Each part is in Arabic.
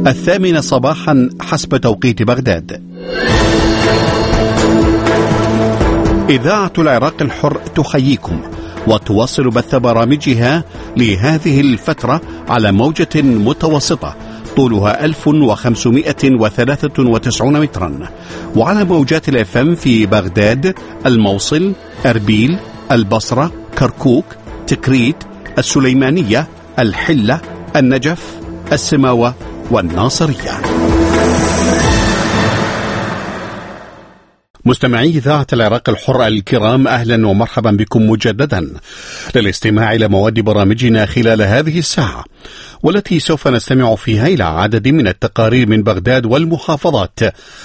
8 صباحا حسب توقيت بغداد. إذاعة العراق الحر تحييكم وتواصل بث برامجها لهذه الفترة على موجة متوسطة طولها 1593 مترا، وعلى موجات الFM في بغداد، الموصل، أربيل، البصرة، كركوك، تكريت، السليمانية، الحلة، النجف، السماوة والناصرية. مستمعي إذاعة العراق الحر الكرام، أهلا ومرحبا بكم مجددا للاستماع إلى مواد برامجنا خلال هذه الساعة، والتي سوف نستمع فيها إلى عدد من التقارير من بغداد والمحافظات،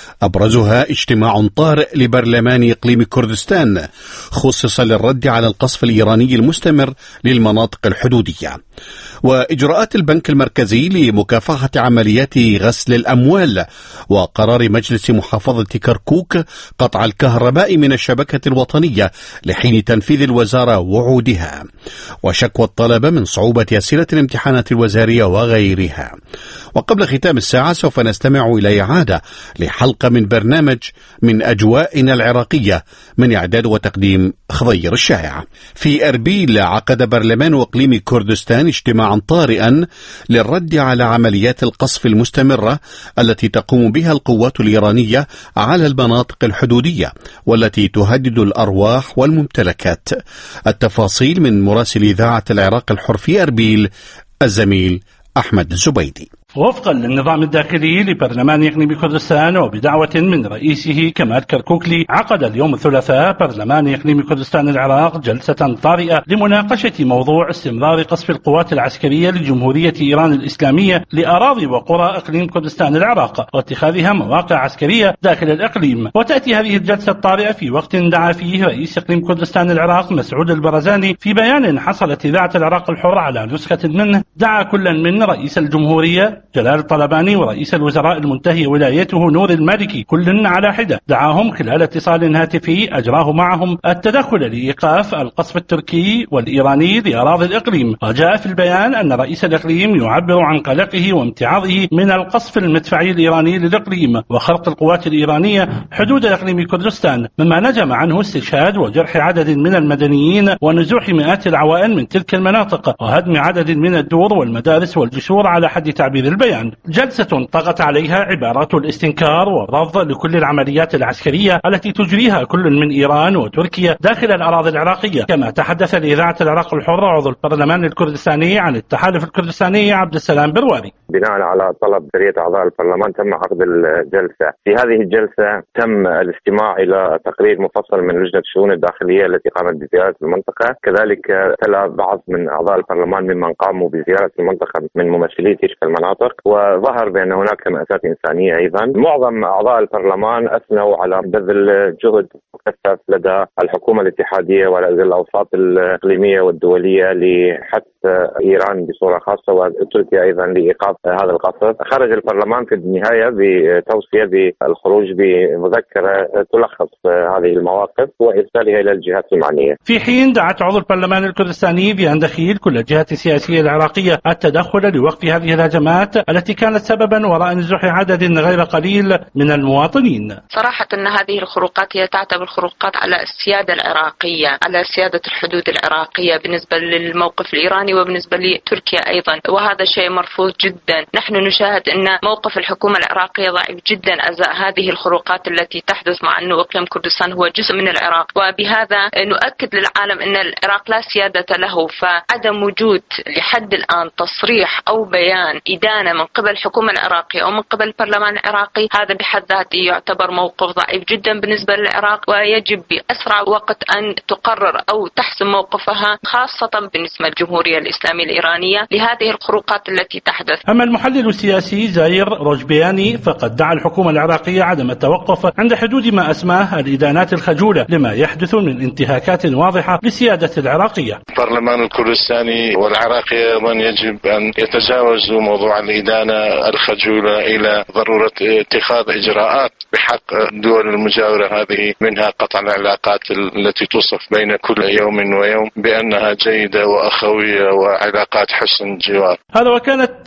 أبرزها اجتماع طارئ لبرلمان إقليم كردستان خصص للرد على القصف الإيراني المستمر للمناطق الحدودية، وإجراءات البنك المركزي لمكافحة عمليات غسل الأموال، وقرار مجلس محافظة كركوك قطع الكهرباء من الشبكة الوطنية لحين تنفيذ الوزارة وعودها، وشكوى الطلبة من صعوبة أسئلة الامتحانات الوزارية وغيرها. وقبل ختام الساعة سوف نستمع إلى إعادة لحلقة من برنامج من أجوائنا العراقية من إعداد وتقديم خضير الشائع. في أربيل عقد برلمان إقليم كردستان اجتماعا طارئا للرد على عمليات القصف المستمرة التي تقوم بها القوات الإيرانية على المناطق الحدودية، والتي تهدد الأرواح والممتلكات. التفاصيل من مراسل إذاعة العراق الحر في أربيل الزميل أحمد الزبيدي. وفقا للنظام الداخلي لبرلمان إقليم كردستان وبدعوة من رئيسه كمال كركوكلي، عقد اليوم الثلاثاء برلمان إقليم كردستان العراق جلسة طارئة لمناقشة موضوع استمرار قصف القوات العسكرية لجمهورية إيران الإسلامية لأراضي وقرى إقليم كردستان العراق واتخاذها مواقع عسكرية داخل الإقليم. وتأتي هذه الجلسة الطارئة في وقت دعا فيه رئيس إقليم كردستان العراق مسعود البرزاني في بيان حصلت إذاعة العراق الحر على نسخة منه، دعا كل من رئيس الجمهورية جلال الطلباني ورئيس الوزراء المنتهي ولايته نور المالكي كل على حدة، دعاهم خلال اتصال هاتفي أجراه معهم التدخل لإيقاف القصف التركي والإيراني لأراضي الإقليم. وجاء في البيان أن رئيس الإقليم يعبر عن قلقه وامتعاضه من القصف المدفعي الإيراني للإقليم وخرق القوات الإيرانية حدود إقليم كردستان، مما نجم عنه استشهاد وجرح عدد من المدنيين ونزوح مئات العوائل من تلك المناطق وهدم عدد من الدور والمدارس والجسور على حد تعبير البيان. جلسة طغت عليها عبارات الاستنكار والرفض لكل العمليات العسكرية التي تجريها كل من إيران وتركيا داخل الأراضي العراقية. كما تحدث لإذاعة العراق الحر عضو البرلمان الكردستاني عن التحالف الكردستاني عبد السلام برواري. بناء على طلب بقية أعضاء البرلمان تم عقد الجلسة. في هذه الجلسة تم الاستماع إلى تقرير مفصل من لجنة الشؤون الداخلية التي قامت بزيارة المنطقة، كذلك تلا بعض من أعضاء البرلمان ممن قاموا بزيارة المنطقة من ممثلي تلك المناطق، وظهر بأن هناك مأساة إنسانية أيضا. معظم أعضاء البرلمان أثنوا على بذل جهد مكثف لدى الحكومة الاتحادية والأوساط الإقليمية والدولية لحث إيران بصورة خاصة وتركيا أيضا لإيقاف هذا القصف. خرج البرلمان في النهاية بتوصية بالخروج بمذكرة تلخص هذه المواقف وإرسالها إلى الجهات المعنية. في حين دعت عضو البرلمان الكردستاني بأن دخيل كل الجهات السياسية العراقية التدخل لوقف هذه الهجمات التي كانت سببا وراء نزوح عدد غير قليل من المواطنين. صراحة أن هذه الخروقات هي تعتبر خروقات على السيادة العراقية، على سيادة الحدود العراقية بالنسبة للموقف الإيراني وبالنسبة لتركيا أيضا، وهذا شيء مرفوض جدا. نحن نشاهد أن موقف الحكومة العراقية ضعيف جدا أزاء هذه الخروقات التي تحدث، مع أنه إقليم كردستان هو جزء من العراق، وبهذا نؤكد للعالم أن العراق لا سيادة له. فعدم وجود لحد الآن تصريح أو بيان إدانة من قبل الحكومة العراقية أو من قبل البرلمان العراقي، هذا بحد ذاته يعتبر موقف ضعيف جدا بالنسبة للعراق، ويجب بأسرع وقت أن تقرر أو تحسم موقفها، خاصة بالنسبة للجمهورية الإسلامية الإيرانية لهذه الخروقات التي تحدث. أما المحلل السياسي زاير روجبياني فقد دعا الحكومة العراقية عدم التوقف عند حدود ما أسماه الإدانات الخجولة لما يحدث من انتهاكات واضحة للسيادة العراقية. البرلمان الكردستاني والعراقي أيضا يجب أن يتجاوزوا موضوع الإدانة الخجولة إلى ضرورة اتخاذ إجراءات بحق الدول المجاورة هذه، منها قطع العلاقات التي توصف بين كل يوم ويوم بأنها جيدة وأخوية وعلاقات حسن جوار. هذا وكانت تظاهرات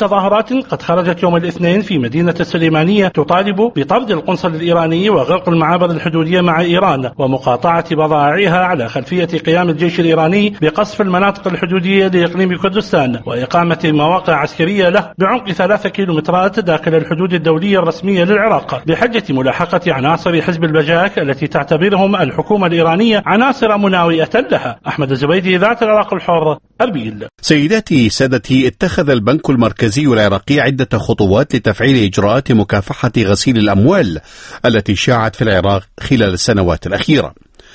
مظاهرات قد خرجت يوم الاثنين في مدينة السليمانية تطالب بطرد القنصل الإيراني وغلق المعابر الحدودية مع إيران ومقاطعة بضائعها على خلفية قيام الجيش الإيراني بقصف المناطق الحدودية لإقليم كردستان وإقامة مواقع عسكرية له بعمق 3 كيلومترات داخل الحدود الدولية الرسمية للعراق بحجة ملاحقة عناصر حزب البجاك التي تعتبرهم الحكومة الإيرانية عناصر مناوئة لها. أحمد الزبيدي، إذاعة العراق الحر، أربيل. سيداتي سادتي، اتخذ البنك المركزي العراقي عدة خطوات لتفعيل إجراءات مكافحة غسيل الأموال التي شاعت في العراق خلال السنوات الأخيرة،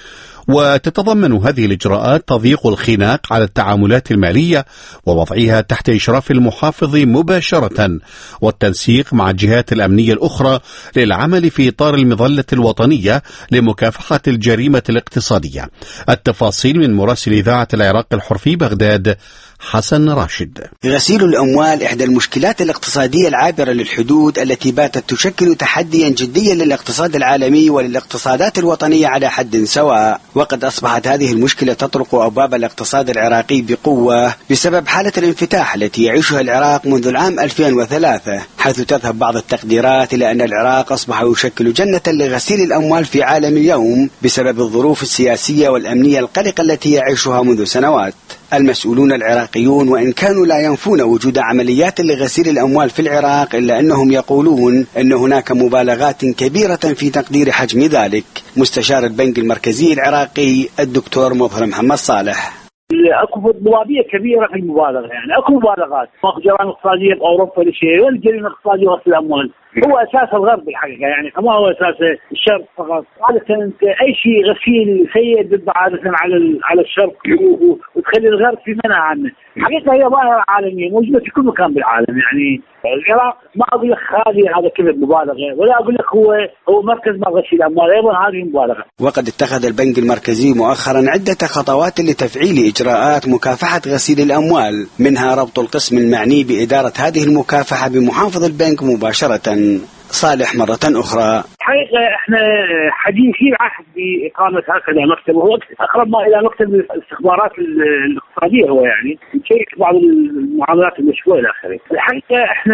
وتتضمن هذه الإجراءات تضييق الخناق على التعاملات المالية ووضعها تحت إشراف المحافظ مباشرة والتنسيق مع الجهات الأمنية الأخرى للعمل في إطار المظلة الوطنية لمكافحة الجريمة الاقتصادية. التفاصيل من مراسل إذاعة العراق الحر في بغداد حسن راشد. غسيل الأموال إحدى المشكلات الاقتصادية العابرة للحدود التي باتت تشكل تحديا جديا للاقتصاد العالمي وللاقتصادات الوطنية على حد سواء، وقد أصبحت هذه المشكلة تطرق أبواب الاقتصاد العراقي بقوة بسبب حالة الانفتاح التي يعيشها العراق منذ العام 2003، حيث تذهب بعض التقديرات إلى أن العراق أصبح يشكل جنة لغسيل الأموال في عالم اليوم بسبب الظروف السياسية والأمنية القلقة التي يعيشها منذ سنوات. المسؤولون العراقيون وإن كانوا لا ينفون وجود عمليات لغسيل الأموال في العراق، إلا أنهم يقولون أن هناك مبالغات كبيرة في تقدير حجم ذلك. مستشار البنك المركزي العراقي الدكتور مظهر محمد صالح: اكو ضبابيه كبيره في المبالغه، يعني اكو مبالغات، ماكو جرائم اقتصاديه باوروبا ولا شيء، ولا الجريمه الاقتصاديه غسل الاموال، هو اساس الغرب الحقيقه، يعني ما هو اساس الشرق فقط. عاده انت اي شيء غسيل سيء بيبقى عاده على الشرق وتخلي الغرب في منع عنه. حقيقه هي ظاهره عالميه موجوده في كل مكان بالعالم، يعني العراق ما اقول لك خالي هذا كذب مبالغه، ولا اقول لك هو مركز ما غسيل الاموال، ايضا هذه مبالغه. وقد اتخذ البنك المركزي مؤخرا عده خطوات لتفعيل اجراءات مكافحه غسيل الاموال، منها ربط القسم المعني باداره هذه المكافحه بمحافظ البنك مباشره. صالح مرة أخرى: حقيقة احنا حديثين عهد بإقامة هكذا مكتب، وهو أقرب ما إلى مكتب الاستخبارات الاقتصادية، هو يعني يشيك بعض المعاملات المشبوهة إلى آخره. الحقيقة احنا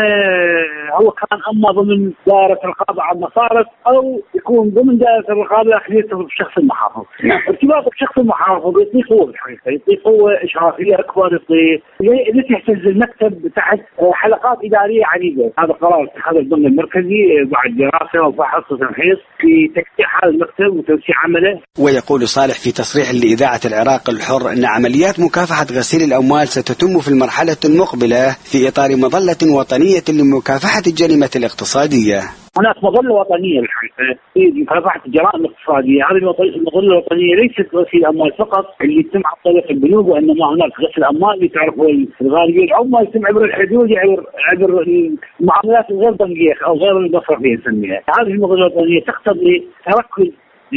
هو كان أما ضمن دائرة الرقابة على المصارف أو يكون ضمن دائرة الرقابة لكن يرتبط بشخص المحافظ. ارتباطه بشخص المحافظ يعطيه قوة، بالحقيقة يعطيه قوة إشرافية أكبر، يعطيه يحتز المكتب تحت حلقات إدارية عديدة. هذا قرار اتخاذ البنك المركزي بعد دراسة وفحص وتمحيص في تكتيح هذا المكتب وتوسيع عمله. ويقول صالح في تصريح لإذاعة العراق الحر أن عمليات مكافحة غسيل الأموال ستتم في المرحلة المقبلة في إطار مظلة وطنية لمكافحة الجريمة الاقتصادية. هناك مظلة وطنية بالحقيقة في مكافحة الجرائم الاقتصادية. هذه المظلة الوطنية ليست غسيل أموال فقط اللي يتم عن طريق البنوك، وإنما هناك غسل أموال اللي تعرفوا الغالبية العظمى يتم عبر الحدود، عبر المعاملات الغير بنكية أو غير المصرفية نسميها. هذه المظلة الوطنية تقتضي تركز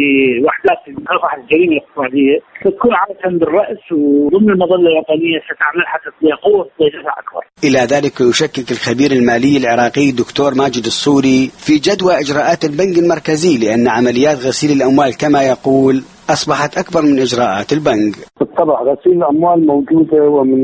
لوحدات مكافحة الجريمة الاقتصادية، تكون عادة بالرأس وضمن المظلة الوطنية ستعمل حتى تضيع قوة وتضيع أكبر. إلى ذلك يشكك الخبير المالي العراقي دكتور ماجد السوري في جدوى إجراءات البنك المركزي، لأن عمليات غسيل الأموال كما يقول أصبحت أكبر من إجراءات البنك. بالطبع غسيل الأموال موجودة، ومن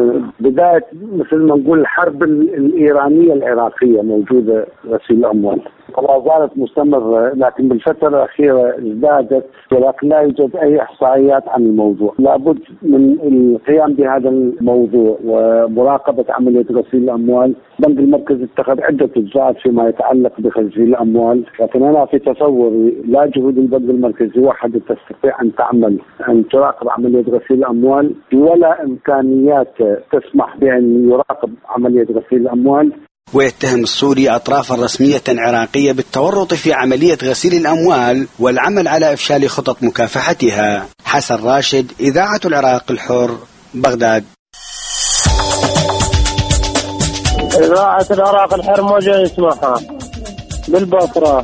بداية مثل ما نقول الحرب الإيرانية العراقية موجودة غسيل الأموال، ولا زالت مستمرة، لكن بالفترة الأخيرة ازدادت، ولكن لا يوجد أي إحصائيات عن الموضوع. لابد من القيام بهذا الموضوع ومراقبة عملية غسيل الأموال. البنك المركزي اتخذ عدة إجراءات فيما يتعلق بغسيل الأموال، لكن أنا في تصوري لا جهود البنك المركزي وحده تستطيع أن تعمل أن تراقب عملية غسيل الأموال، ولا إمكانيات تسمح بأن يراقب عملية غسيل الأموال. ويتهم السوري أطرافا رسمية عراقية بالتورط في عملية غسيل الأموال والعمل على إفشال خطط مكافحتها. حسن راشد، إذاعة العراق الحر، بغداد. إذاعة العراق الحر موجة اسمها بالبصرة.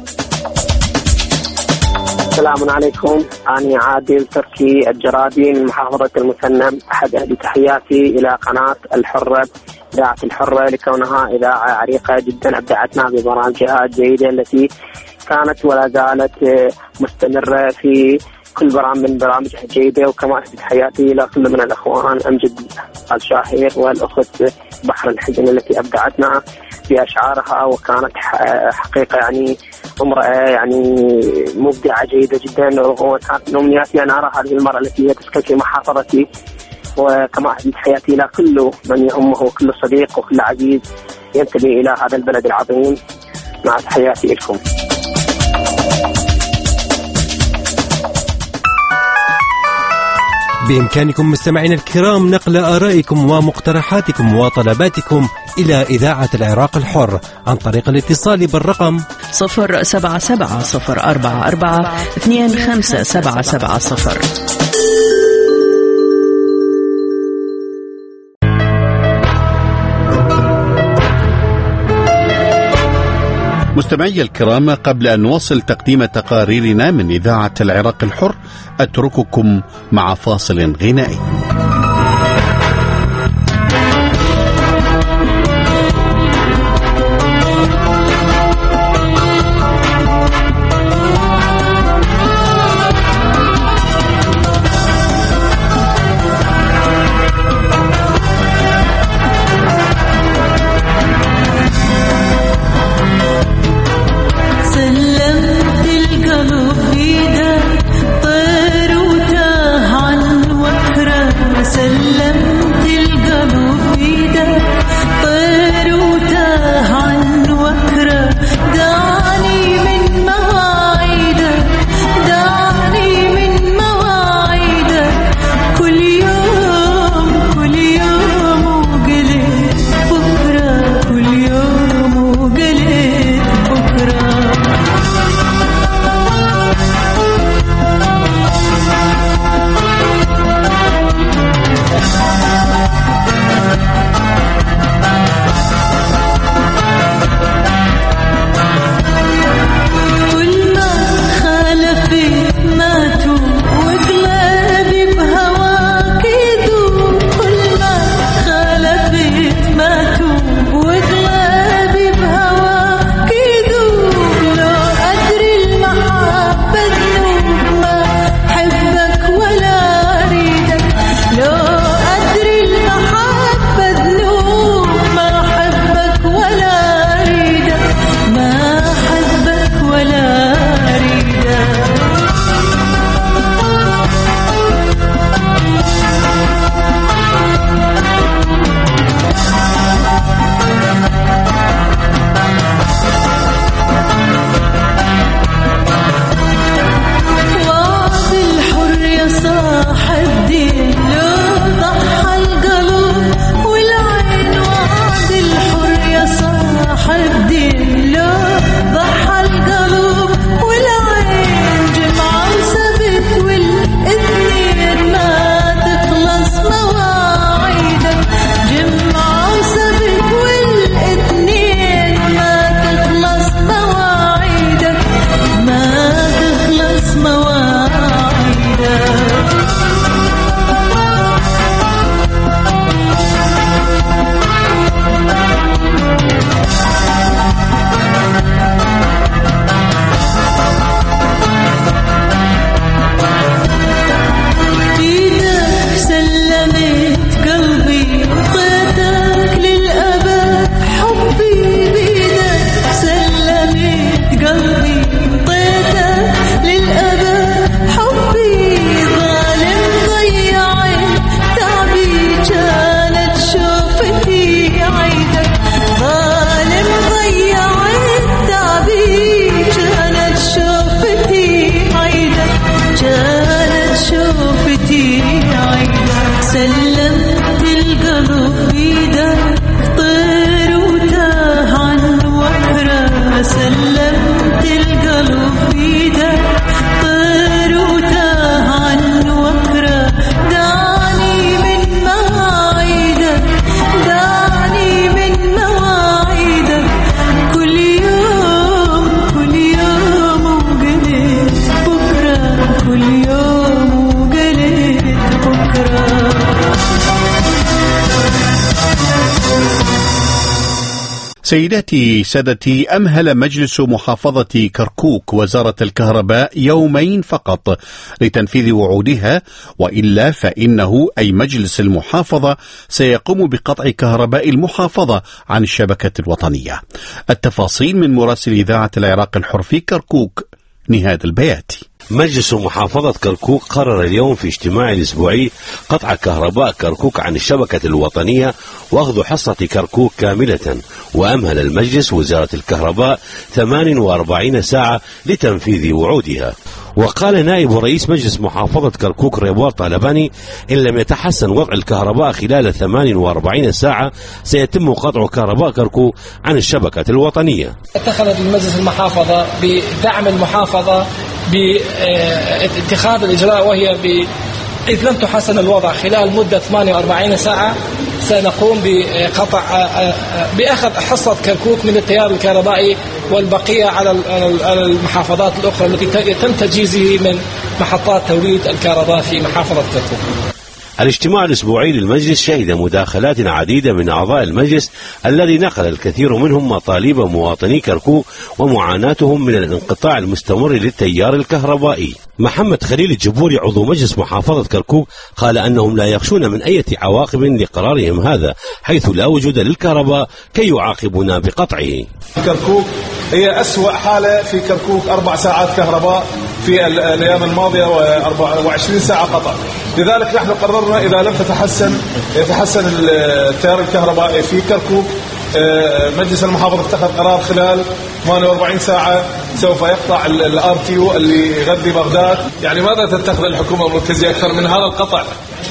السلام عليكم، أنا عادل تركي الجرادي من محافظة المسنم. أحد أهدي تحياتي إلى قناة الحرة، إذاعة الحرة، لكونها إذاعة عريقة جدا أبدعتنا ببرامجها الجيدة التي كانت ولا زالت مستمرة في كل برامجها جيدة، وكما أسعد حياتي إلى كل من الأخوان أمجد الشاهير والأخت بحر الحزن التي أبدعتنا بأشعارها، وكانت حقيقة يعني امرأة يعني مبدعة جيدة جدا، وكانت من أمنياتي أن أرى هذه المرأة التي هي تسكن في محافظتي. وكما أسعد حياتي إلى كل من يهمه وكل صديق وكل عزيز ينتمي إلى هذا البلد العظيم. مع تحياتي لكم. بإمكانكم مستمعينا الكرام نقل آرائكم ومقترحاتكم وطلباتكم إلى إذاعة العراق الحر عن طريق الاتصال بالرقم 077-044-25770. مستمعي الكرام، قبل أن نواصل تقديم تقاريرنا من إذاعة العراق الحر أترككم مع فاصل غنائي. سيداتي سادتي، أمهل مجلس محافظة كركوك وزارة الكهرباء يومين فقط لتنفيذ وعودها، وإلا فإنه أي مجلس المحافظة سيقوم بقطع كهرباء المحافظة عن الشبكة الوطنية. التفاصيل من مراسل إذاعة العراق الحر في كركوك نهاد البياتي. مجلس محافظة كركوك قرر اليوم في اجتماع الأسبوعي قطع كهرباء كركوك عن الشبكة الوطنية وأخذ حصة كركوك كاملة، وأمهل المجلس وزارة الكهرباء 48 ساعة لتنفيذ وعودها. وقال نائب رئيس مجلس محافظة كركوك ريبوار طالباني إن لم يتحسن وضع الكهرباء خلال 48 ساعة سيتم قطع كهرباء كركوك عن الشبكة الوطنية. اتخذت المجلس المحافظة بدعم المحافظة باتخاذ الإجراء، وهي إذ لم تحسن الوضع خلال مدة 48 ساعة سنقوم بأخذ حصة كركوك من التيار الكهربائي والبقية على المحافظات الأخرى التي يتم تجهيزه من محطات توليد الكهرباء في محافظة كركوك. الاجتماع الأسبوعي للمجلس شهد مداخلات عديدة من أعضاء المجلس الذي نقل الكثير منهم مطالب مواطني كركوك ومعاناتهم من الانقطاع المستمر للتيار الكهربائي. محمد خليل الجبوري عضو مجلس محافظة كركوك قال أنهم لا يخشون من أي عواقب لقرارهم هذا، حيث لا وجود للكهرباء كي يعاقبنا بقطعه. كركوك هي أسوأ حالة في كركوك، 4 ساعات كهرباء في الأيام الماضية و24 ساعة قطع. لذلك نحن قررنا إذا لم يتحسن التيار الكهربائي في كركوك، مجلس المحافظة اتخذ قرار خلال 48 ساعة سوف يقطع الRTU اللي يغذي بغداد. يعني ماذا تتخذ الحكومة المركزية أكثر من هذا القطع؟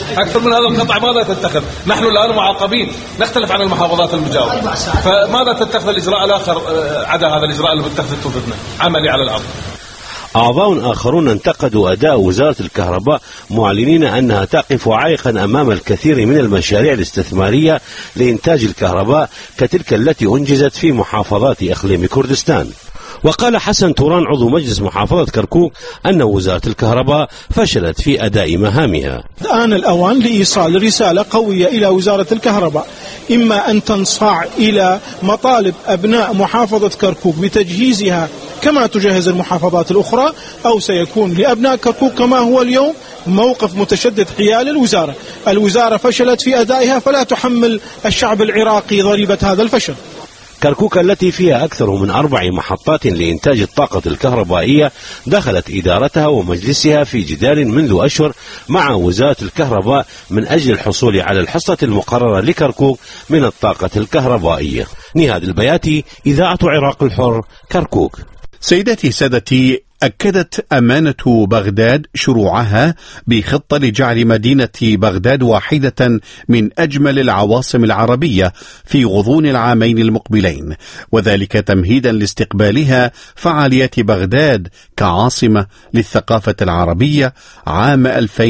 ماذا تتخذ؟ نحن الآن معاقبين، نختلف عن المحافظات المجاورة، فماذا تتخذ الإجراء الآخر عدا هذا الإجراء اللي بتتخذ ضدنا عملي على الأرض؟ أعضاء آخرون انتقدوا أداء وزارة الكهرباء معلنين أنها تقف عائقا أمام الكثير من المشاريع الاستثمارية لإنتاج الكهرباء كتلك التي أنجزت في محافظات إقليم كردستان. وقال حسن توران عضو مجلس محافظة كركوك أن وزارة الكهرباء فشلت في أداء مهامها. آن الأوان لإيصال رسالة قوية إلى وزارة الكهرباء، إما أن تنصاع إلى مطالب أبناء محافظة كركوك بتجهيزها كما تجهز المحافظات الأخرى، أو سيكون لأبناء كركوك كما هو اليوم موقف متشدد حيال الوزارة. الوزارة فشلت في أدائها، فلا تحمل الشعب العراقي ضريبة هذا الفشل. كركوك التي فيها أكثر من 4 محطات لإنتاج الطاقة الكهربائية دخلت إدارتها ومجلسها في جدال منذ أشهر مع وزارة الكهرباء من أجل الحصول على الحصة المقررة لكركوك من الطاقة الكهربائية. نهاد البياتي، إذاعة عراق الحر، كركوك. سيداتي سادتي، أكدت أمانة بغداد شروعها بخطة لجعل مدينة بغداد واحدة من أجمل العواصم العربية في غضون العامين المقبلين، وذلك تمهيدا لاستقبالها فعاليات بغداد كعاصمة للثقافة العربية عام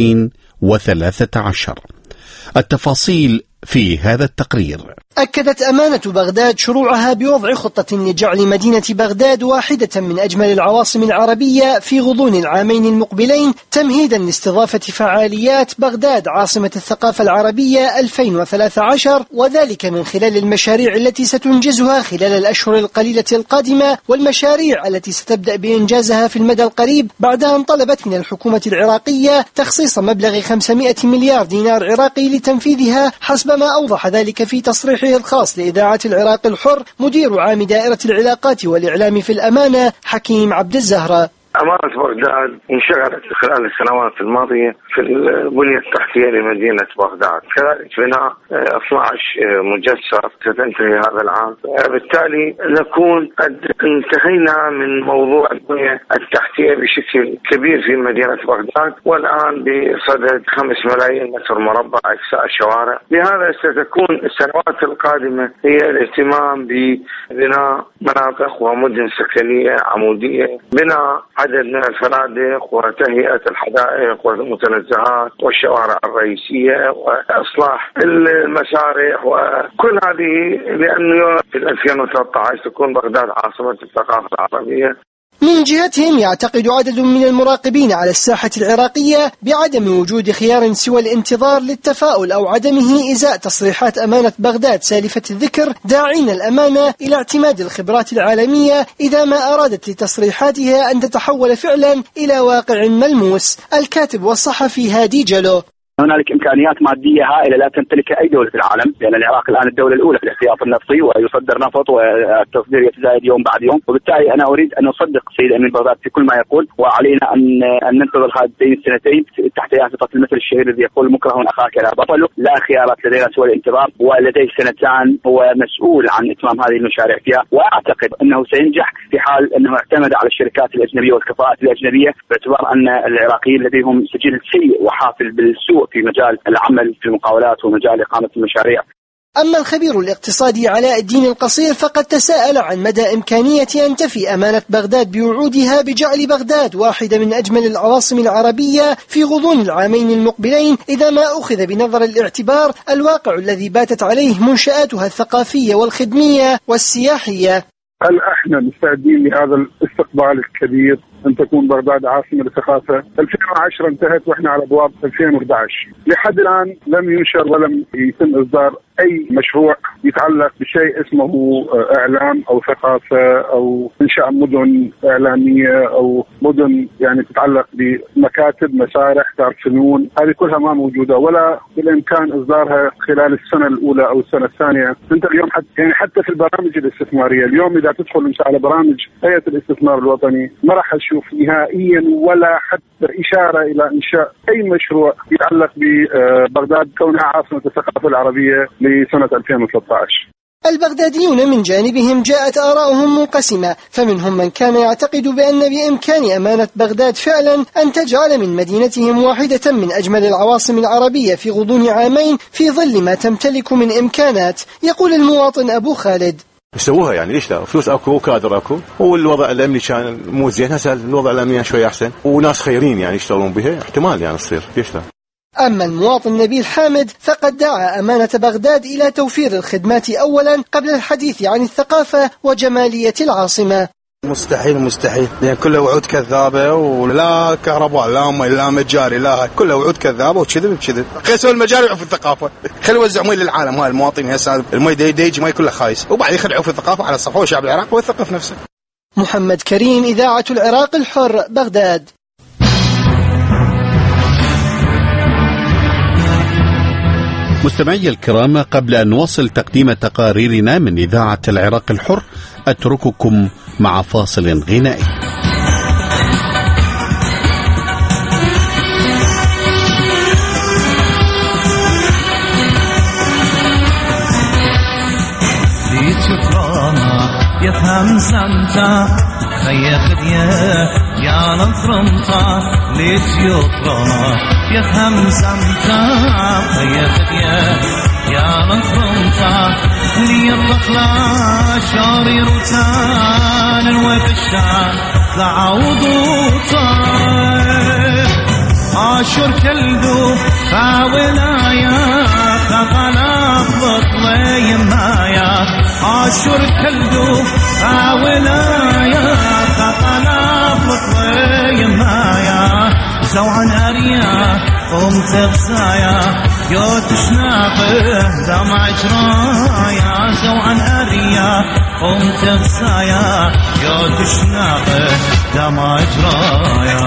2013. التفاصيل في هذا التقرير. أكدت أمانة بغداد شروعها بوضع خطة لجعل مدينة بغداد واحدة من أجمل العواصم العربية في غضون العامين المقبلين، تمهيدا لاستضافة فعاليات بغداد عاصمة الثقافة العربية 2013، وذلك من خلال المشاريع التي ستنجزها خلال الأشهر القليلة القادمة، والمشاريع التي ستبدأ بإنجازها في المدى القريب بعد أن طلبت من الحكومة العراقية تخصيص مبلغ 500 مليار دينار عراقي لتنفيذها، حسب ما أوضح ذلك في تصريحه الخاص لإذاعة العراق الحر مدير عام دائرة العلاقات والإعلام في الأمانة حكيم عبد الزهرة. أمانة بغداد انشغلت خلال السنوات الماضية في البنية التحتية لمدينة بغداد، كذلك بناء 12 مجسر ستنتهي هذا العام. بالتالي نكون قد انتهينا من موضوع البنية التحتية بشكل كبير في مدينة بغداد، والآن بصدد 5 ملايين متر مربع أجزاء الشوارع. لهذا ستكون السنوات القادمة هي الاهتمام ببناء مناطق ومدن سكنية عمودية، بناء عدد من الفنادق وتهيئة الحدائق والمتنزهات والشوارع الرئيسية وإصلاح المشارع وكل هذه، لأنه في 2013 تكون بغداد عاصمة الثقافة العربية. من جهتهم يعتقد عدد من المراقبين على الساحة العراقية بعدم وجود خيار سوى الانتظار للتفاؤل أو عدمه إزاء تصريحات أمانة بغداد سالفة الذكر، داعين الأمانة إلى اعتماد الخبرات العالمية إذا ما أرادت لتصريحاتها أن تتحول فعلا إلى واقع ملموس. الكاتب والصحفي هادي جلو: هنالك إمكانيات مادية هائلة لا تمتلكها أي دولة في العالم، لأن العراق الآن الدولة الأولى في الاحتياط النفطي ويصدر نفط والتصدير يتزايد يوم بعد يوم، وبالتالي أنا أريد أن أصدق السيد أمين بغداد في كل ما يقول، وعلينا أن ننتظر هاتين السنتين تحت يافطة المثل الشهير الذي يقول مكره أخاك لا بطل. لا خيارات لدينا سوى الانتظار، ولديه سنتان هو مسؤول عن إتمام هذه المشاريع فيها، وأعتقد أنه سينجح في حال أنه اعتمد على الشركات الأجنبية والكفاءات الأجنبية، باعتبار أن العراقيين لديهم سجل سيء وحافل بالسوء في مجال العمل في المقاولات ومجال إقامة المشاريع. أما الخبير الاقتصادي علاء الدين القصير فقد تساءل عن مدى إمكانية أن تفي أمانة بغداد بوعودها بجعل بغداد واحدة من أجمل العواصم العربية في غضون العامين المقبلين، إذا ما أخذ بنظر الاعتبار الواقع الذي باتت عليه منشآتها الثقافية والخدمية والسياحية. هل احنا مستعدين لهذا الاستقبال الكبير ان تكون بغداد عاصمه للثقافه؟ 2010 انتهت واحنا على ابواب 2011، لحد الان لم ينشر ولم يتم اصدار اي مشروع يتعلق بشيء اسمه اعلام او ثقافه او انشاء مدن اعلاميه او مدن يعني تتعلق بمكاتب مسارح دار فنون، هذه كلها ما موجوده ولا بالامكان اصدارها خلال السنه الاولى او السنه الثانيه. انت اليوم حتى في البرامج الاستثماريه اليوم اذا تدخل انت على برامج هيئه الاستثمار الوطني ما راح تشوف نهائيا ولا حتى اشاره الى انشاء اي مشروع يتعلق ببغداد كونها عاصمه الثقافه العربيه لسنه 2013. البغداديون من جانبهم جاءت آراؤهم منقسمة، فمنهم من كان يعتقد بأن بإمكان أمانة بغداد فعلا أن تجعل من مدينتهم واحدة من أجمل العواصم العربية في غضون عامين في ظل ما تمتلك من إمكانات. يقول المواطن أبو خالد: يسووها يعني ليش لا؟ فلوس اكو وكادر اكو، والوضع الامني كان مو زين، هسه الوضع الامني شوي احسن وناس خيرين يعني يشتغلون بها، احتمال يعني تصير ليش لا. أما المواطن نبيل حامد فقد دعا أمانة بغداد إلى توفير الخدمات أولا قبل الحديث عن الثقافة وجمالية العاصمة. مستحيل لأن كلها وعود كذابة، ولا كهرباء لا مي لا مجاري لا، كلها وعود كذابة وكذب. خلي يسوي المجاري في الثقافة، خلي يوزعوا مي للعالم. هاي المواطنين هسه المي ديج مي كلها خايس، وبعد يخدعوا في الثقافة على صفوة شعب العراق ويثقف نفسه. محمد كريم، إذاعة العراق الحر، بغداد. مستمعي الكرام، قبل أن نواصل تقديم تقاريرنا من إذاعة العراق الحر أترككم مع فاصل غنائي. يفهم سمتا خيخ يا نصرمتا ليش يطرنا يفهم سمتا خيخ يا نصرمتا لي الطفلة شاري روتان وبشان لعوضوتا عاشر كلدو فاولايا خغلا بطلي مايا عاشر كلدو فاولايا خغلا بطلي مايا سوعا أريا قمت بسايا يو تشناقه دمع جرايا سوعا أريا قمت بسايا يو تشناقه دمع جرايا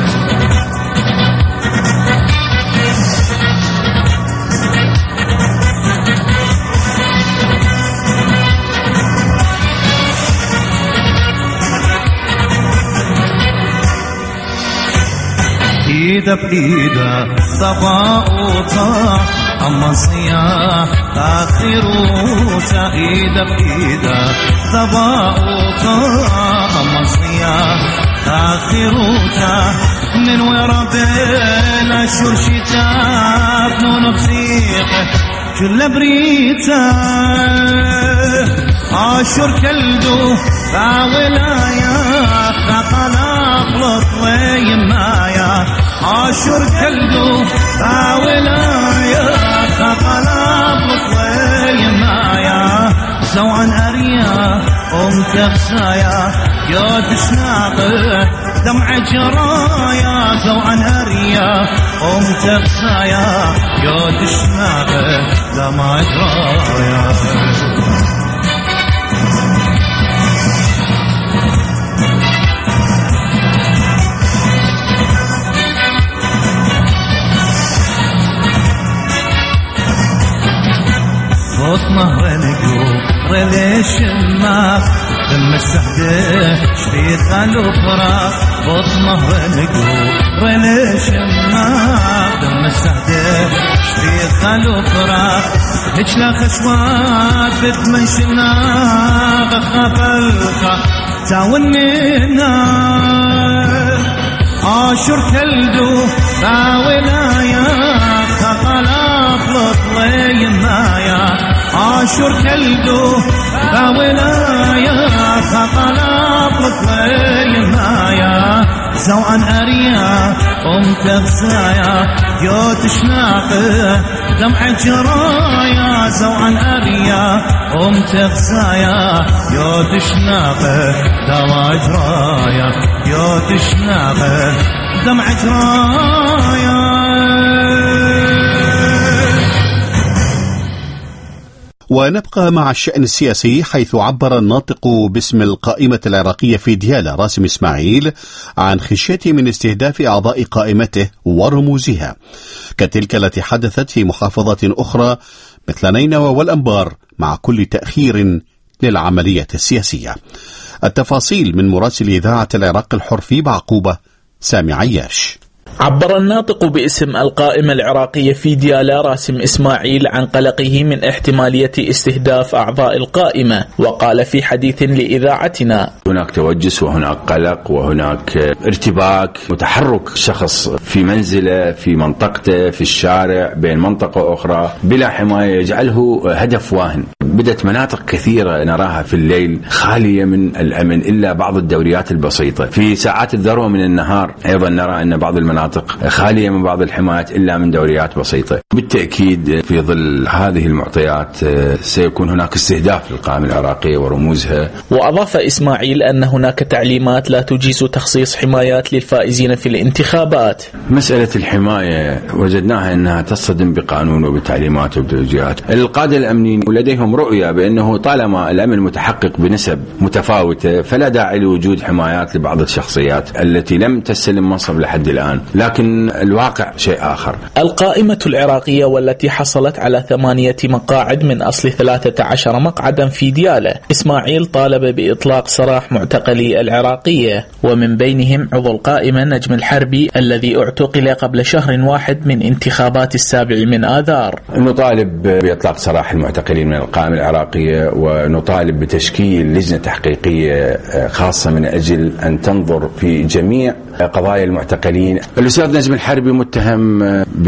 إيدا بإيدا صباء وطاح أما صياح آخروتا إيدا بإيدا صباء وطاح أما صياح آخروتا من ورا بلا شرشتا بنون بسيقه كل بريتا عاشر كلدو فاولايا خطنا بلط ويمايا عاشر كلدو فاولايا خطنا بلط ويمايا سوعا أريا قمت بسايا يا تشناقه دمع جرايا زوعا أريا ومتغسايا يا تشناقه دمع جرايا صوت نهر نقوم رليش الناس دم السهده شفيت الأخرى صوت نهر نقوم رليش الناس دم السهده شفيت الأخرى هجلا خشوات بتمشينا بخاف الخا تاوني النار عاشر كلدو باولايا خطلا بلطلي مايا عاشر كلدو باولايا خطلا بلطلي مايا زوعا أريا ومتغسايا يو تشناقه دمع جرايا زوعا أريا ومتغسايا يو تشناقه دمع جرايا يو تشناقه دمع جرايا. ونبقى مع الشأن السياسي، حيث عبر الناطق باسم القائمة العراقية في ديالى راسم إسماعيل عن خشيته من استهداف أعضاء قائمته ورموزها كتلك التي حدثت في محافظات أخرى مثل نينوى والأنبار، مع كل تأخير للعملية السياسية. التفاصيل من مراسل إذاعة العراق الحر في بعقوبة سامي عياش. عبر الناطق باسم القائمة العراقية في ديالى راسم إسماعيل عن قلقه من احتمالية استهداف أعضاء القائمة، وقال في حديث لإذاعتنا: هناك توجس وهناك قلق وهناك ارتباك، متحرك شخص في منزله في منطقته في الشارع بين منطقة أخرى بلا حماية يجعله هدف واهن. بدت مناطق كثيرة نراها في الليل خالية من الأمن إلا بعض الدوريات البسيطة. في ساعات الذروة من النهار أيضا نرى أن بعض المناطق خالية من بعض الحمايات إلا من دوريات بسيطة. بالتأكيد في ظل هذه المعطيات سيكون هناك استهداف للقائمة العراقية ورموزها. وأضاف إسماعيل أن هناك تعليمات لا تجيز تخصيص حمايات للفائزين في الانتخابات. مسألة الحماية وجدناها أنها تصطدم بقانون وبتعليمات وبتوجيهات القادة الأمنيين، ولديهم رؤية بأنه طالما الأمن متحقق بنسب متفاوتة فلا داعي لوجود حمايات لبعض الشخصيات التي لم تستلم منصب لحد الآن، لكن الواقع شيء آخر. القائمة العراقية والتي حصلت على 8 مقاعد من أصل 13 مقعدا في ديالى، إسماعيل طالب بإطلاق سراح معتقلي العراقية، ومن بينهم عضو القائمة نجم الحربي الذي اعتقل قبل شهر واحد من انتخابات 7 من آذار. نطالب بإطلاق سراح المعتقلين من القائمة العراقية، ونطالب بتشكيل لجنة تحقيقية خاصة من أجل أن تنظر في جميع قضايا المعتقلين. الأستاذ نجم الحربي متهم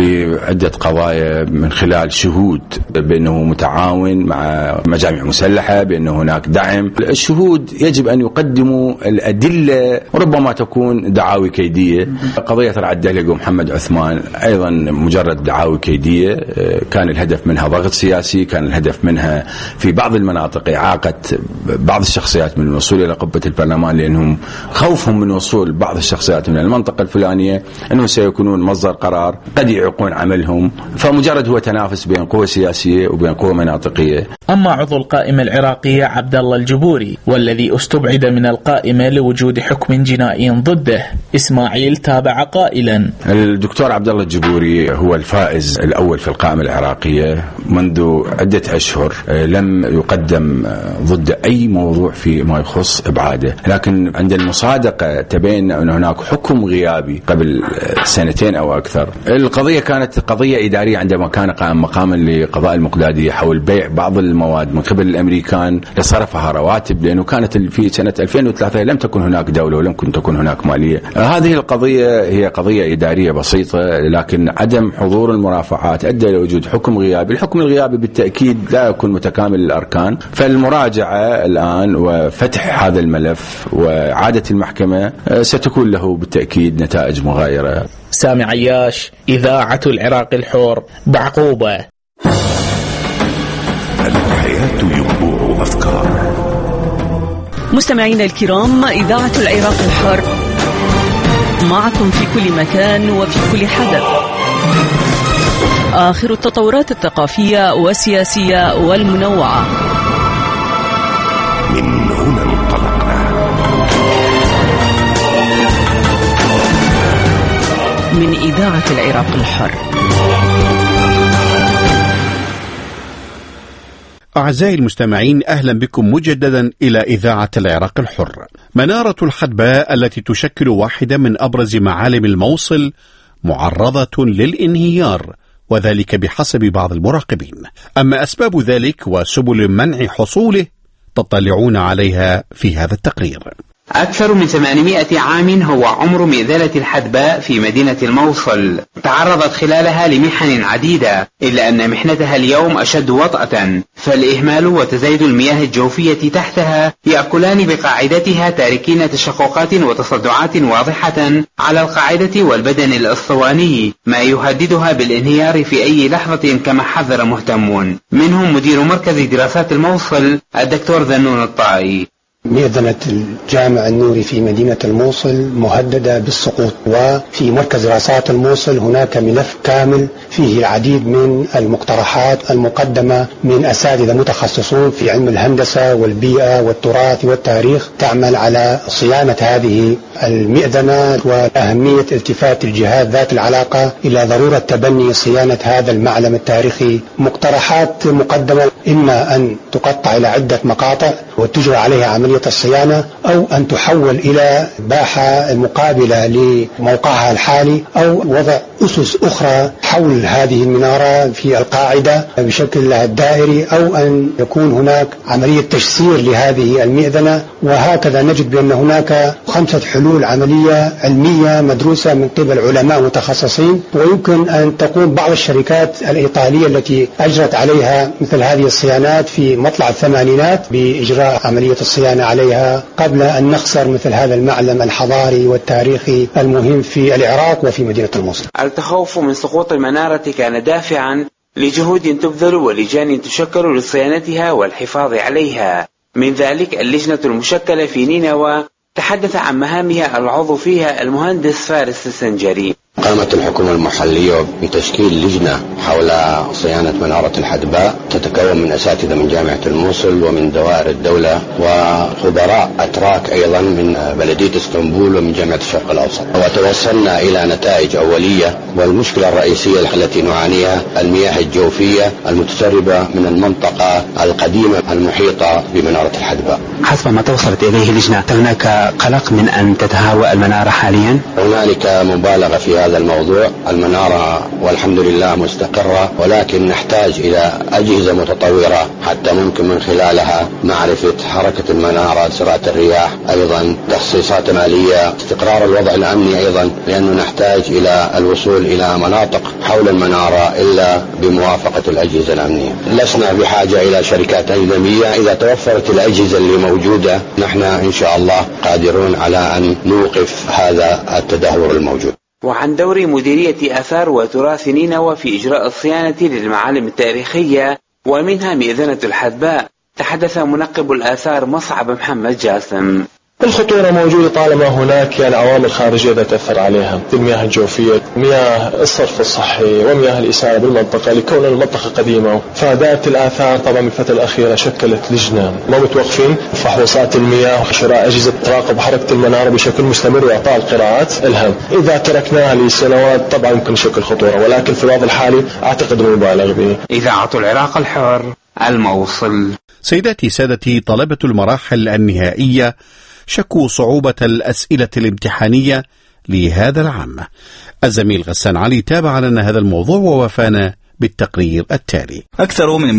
بعدة قضايا من خلال شهود بأنه متعاون مع مجامع مسلحة، بأنه هناك دعم. الشهود يجب أن يقدموا الأدلة، وربما تكون دعاوي كيدية. قضية رعد الدهلق ومحمد عثمان أيضا مجرد دعاوي كيدية، كان الهدف منها ضغط سياسي، كان الهدف منها في بعض المناطق إعاقة بعض الشخصيات من الوصول إلى قبة البرلمان، لأنهم خوفهم من وصول بعض الشخصيات من المنطقة الفلانية أنهم سيكونون مصدر قرار قد يعيقون عملهم، فمجرد هو تنافس بين قوة سياسية وبين قوة مناطقية. أما عضو القائمة العراقية عبد الله الجبوري والذي استبعد من القائمة لوجود حكم جنائي ضده، إسماعيل تابع قائلا: الدكتور عبد الله الجبوري هو الفائز الأول في القائمة العراقية منذ عدة أشهر، لم يقدم ضد أي موضوع فيما يخص إبعاده، لكن عند المصادقة تبين أن هناك حكم غيابي قبل 2 أو أكثر. القضية كانت قضية إدارية عندما كان قائم مقاما لقضاء المقدادية حول بيع بعض المواد من قبل الأمريكان لصرفها رواتب، لأنه كانت في سنة 2003 لم تكن هناك دولة ولم تكن هناك مالية. هذه القضية هي قضية إدارية بسيطة، لكن عدم حضور المرافعات أدى إلى وجود حكم غيابي. الحكم الغيابي بالتأكيد لا يكون متكامل الأركان، فالمراجعة الآن وفتح هذا الملف وعادة المحكمة ستكون له بالتأكيد نتائج مغايرة. سامي عياش، إذاعة العراق الحر، بعقوبة. الحياة ينبوع أفكار. مستمعينا الكرام، إذاعة العراق الحر معكم في كل مكان وفي كل حدث. آخر التطورات الثقافية والسياسية والمنوعة. من هنا انطلقنا، من إذاعة العراق الحر. أعزائي المستمعين، أهلا بكم مجددا إلى إذاعة العراق الحر. منارة الحدباء التي تشكل واحدة من أبرز معالم الموصل معرضة للانهيار، وذلك بحسب بعض المراقبين. أما أسباب ذلك وسبل منع حصوله تطلعون عليها في هذا التقرير. أكثر من 800 عام هو عمر مئذنة الحدباء في مدينة الموصل. تعرضت خلالها لمحن عديدة، إلا أن محنتها اليوم أشد وطأة، فالإهمال وتزايد المياه الجوفية تحتها يأكلان بقاعدتها، تاركين تشققات وتصدعات واضحة على القاعدة والبدن الأسطواني، ما يهددها بالانهيار في أي لحظة كما حذر مهتمون، منهم مدير مركز دراسات الموصل الدكتور ذنون الطائي. مئذنة الجامع النوري في مدينة الموصل مهددة بالسقوط، وفي مركز دراسات الموصل هناك ملف كامل فيه العديد من المقترحات المقدمة من أساتذة متخصصون في علم الهندسة والبيئة والتراث والتاريخ، تعمل على صيانة هذه المئذنة وأهمية التفات الجهات ذات العلاقة إلى ضرورة تبني صيانة هذا المعلم التاريخي. مقترحات مقدمة إما أن تقطع إلى عدة مقاطع وتجرى عليها عملية الصيانة، أو أن تحول إلى باحة مقابلة لموقعها الحالي، أو وضع أسس أخرى حول هذه المنارة في القاعدة بشكل دائري، أو أن يكون هناك عملية تجسير لهذه المئذنة. وهكذا نجد بأن هناك 5 حلول عملية علمية مدروسة من قبل علماء متخصصين، ويمكن أن تقوم بعض الشركات الإيطالية التي أجرت عليها مثل هذه الصيانات في مطلع الثمانينات بإجراء عملية الصيانة عليها قبل أن نخسر مثل هذا المعلم الحضاري والتاريخي المهم في العراق وفي مدينة الموصل. التخوف من سقوط المنارة كان دافعا لجهود تبذل ولجان تشكل لصيانتها والحفاظ عليها، من ذلك اللجنة المشكلة في نينوى. تحدث عن مهامها العضو فيها المهندس فارس السنجري. قامت الحكومة المحلية بتشكيل لجنة حول صيانة منارة الحدباء، تتكون من أساتذة من جامعة الموصل ومن دوائر الدولة وخبراء أتراك أيضا من بلدية اسطنبول ومن جامعة الشرق الأوسط، وتوصلنا إلى نتائج أولية. والمشكلة الرئيسية التي نعانيها المياه الجوفية المتسربة من المنطقة القديمة المحيطة بمنارة الحدباء. حسب ما توصلت إليه اللجنة، هناك قلق من أن تتهاوى المنارة حاليا؟ هنالك مبالغة في هذا الموضوع. المنارة والحمد لله مستقرة، ولكن نحتاج إلى أجهزة متطورة حتى ممكن من خلالها معرفة حركة المنارة، سرعة الرياح، أيضا تخصيصات مالية، استقرار الوضع الأمني أيضا، لأنه نحتاج إلى الوصول إلى مناطق حول المنارة إلا بموافقة الأجهزة الأمنية. لسنا بحاجة إلى شركات أجنبية. إذا توفرت الأجهزة اللي موجودة نحن إن شاء الله قادرون على أن نوقف هذا التدهور الموجود. وعن دور مديرية آثار وتراث نينوى في إجراء الصيانة للمعالم التاريخية ومنها مئذنة الحدباء، تحدث منقب الآثار مصعب محمد جاسم. الخطورة موجودة طالما هناك عوامل خارجية تأثر عليها، المياه الجوفية، مياه الصرف الصحي، ومياه الإسالة بالمنطقة لكون المنطقة قديمة. فدائرة الآثار طبعا بالفترة الأخيرة شكلت لجنة ما متوقفين فحوصات المياه وشراء أجهزة تراقب حركة المنارة بشكل مستمر وإعطاء القراءات الهم. إذا تركناها لسنوات طبعا يمكن شكل خطورة، ولكن في الوضع الحالي أعتقد مبالغ به. إذاعة العراق الحر، الموصل. سيداتي سادتي، طلبة المراحل النهائية شكوا صعوبة الأسئلة الامتحانية لهذا العام. الزميل غسان علي تابع لنا هذا الموضوع ووفانا بالتقرير التالي. أكثر من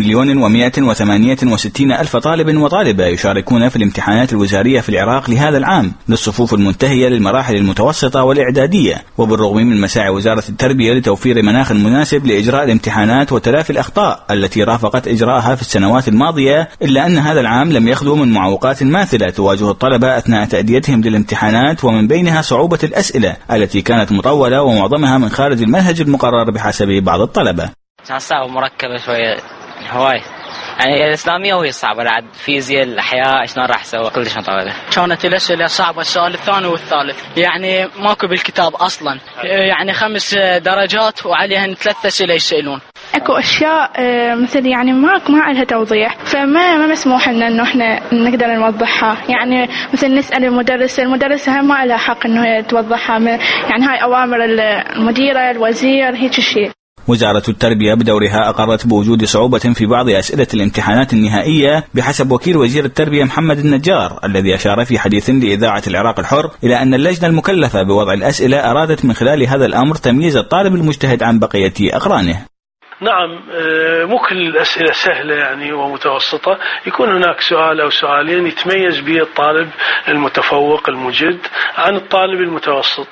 1,168,000 طالب وطالبة يشاركون في الامتحانات الوزارية في العراق لهذا العام للصفوف المنتهية للمراحل المتوسطة والإعدادية. وبالرغم من مساعي وزارة التربية لتوفير مناخ مناسب لإجراء الامتحانات وتلافي الأخطاء التي رافقت إجراءها في السنوات الماضية، إلا أن هذا العام لم يخلو من معوقات ماثلة تواجه الطلبة أثناء تأديتهم للامتحانات، ومن بينها صعوبة الأسئلة التي كانت مطولة ومعظمها من خارج المنهج المقرر بحسب بعض الطلبة. صعبة ومركبة شوية هواي، يعني الإسلامية وهي صعبة، بعد فيزياء الأحياء شلون راح أسوي كلش مطولة. كانت الأسئلة صعبة، السؤال الثاني والثالث يعني ماكو بالكتاب أصلا، يعني 5 درجات وعليهن 3 أسئلة يسألون. اكو اشياء مثل يعني ما لها توضيح، فما مسموح لنا انه احنا نقدر نوضحها. يعني مثل نسال المدرسه ما لها حق انه توضحها، يعني هاي اوامر المديره الوزير هيك شيء. وزارة التربية بدورها أقرت بوجود صعوبة في بعض أسئلة الامتحانات النهائية بحسب وكيل وزير التربية محمد النجار، الذي أشار في حديث لإذاعة العراق الحر إلى أن اللجنة المكلفة بوضع الأسئلة أرادت من خلال هذا الأمر تمييز الطالب المجتهد عن بقية أقرانه. نعم، مو كل الأسئلة سهلة يعني ومتوسطة، يكون هناك سؤال أو سؤالين يتميز به الطالب المتفوق المجد عن الطالب المتوسط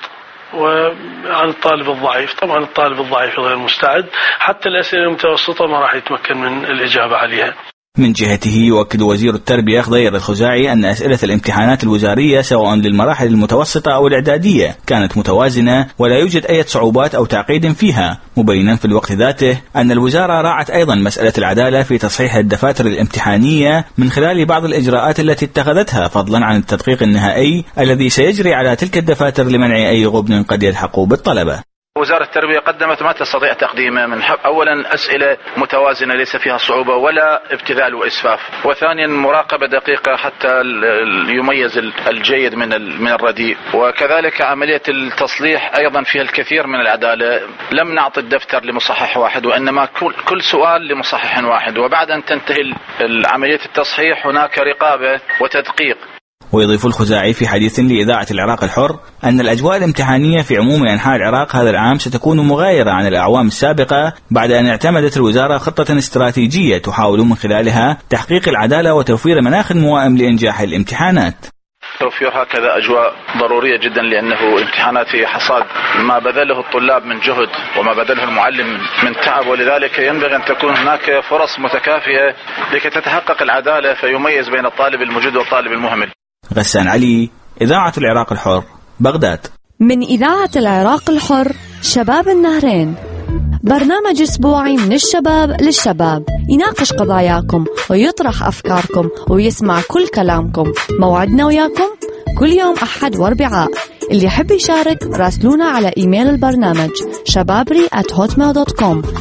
وعن الطالب الضعيف. طبعا الطالب الضعيف غير مستعد، حتى الأسئلة المتوسطة ما راح يتمكن من الإجابة عليها. من جهته يؤكد وزير التربية خضير الخزاعي أن أسئلة الامتحانات الوزارية سواء للمراحل المتوسطة أو الإعدادية كانت متوازنة ولا يوجد أي صعوبات أو تعقيد فيها، مبينا في الوقت ذاته أن الوزارة راعت أيضا مسألة العدالة في تصحيح الدفاتر الامتحانية من خلال بعض الإجراءات التي اتخذتها، فضلا عن التدقيق النهائي الذي سيجري على تلك الدفاتر لمنع أي غبن قد يلحق بالطلبة. وزارة التربية قدمت ما تستطيع تقديمه من أولا أسئلة متوازنة ليس فيها صعوبة ولا ابتذال وإسفاف، وثانيا مراقبة دقيقة حتى يميز الجيد من الرديء، وكذلك عملية التصليح أيضا فيها الكثير من العدالة. لم نعطي الدفتر لمصحح واحد وإنما كل سؤال لمصحح واحد، وبعد أن تنتهي عملية التصحيح هناك رقابة وتدقيق. ويضيف الخزاعي في حديث لإذاعة العراق الحر أن الأجواء الامتحانية في عموم أنحاء العراق هذا العام ستكون مغايرة عن الأعوام السابقة، بعد أن اعتمدت الوزارة خطة استراتيجية تحاول من خلالها تحقيق العدالة وتوفير مناخ موائم لإنجاح الامتحانات. توفير هكذا أجواء ضرورية جدا، لأنه امتحانات هي حصاد ما بذله الطلاب من جهد وما بذله المعلم من تعب، ولذلك ينبغي أن تكون هناك فرص متكافئة لكي تتحقق العدالة فيميز بين الطالب المجد والطالب المهمل. غسان علي، إذاعة العراق الحر، بغداد. من إذاعة العراق الحر، شباب النهرين، برنامج أسبوعي من الشباب للشباب، يناقش قضاياكم ويطرح أفكاركم ويسمع كل كلامكم. موعدنا وياكم كل يوم أحد واربعاء. اللي يحب يشارك راسلونا على إيميل البرنامج shababri@hotmail.com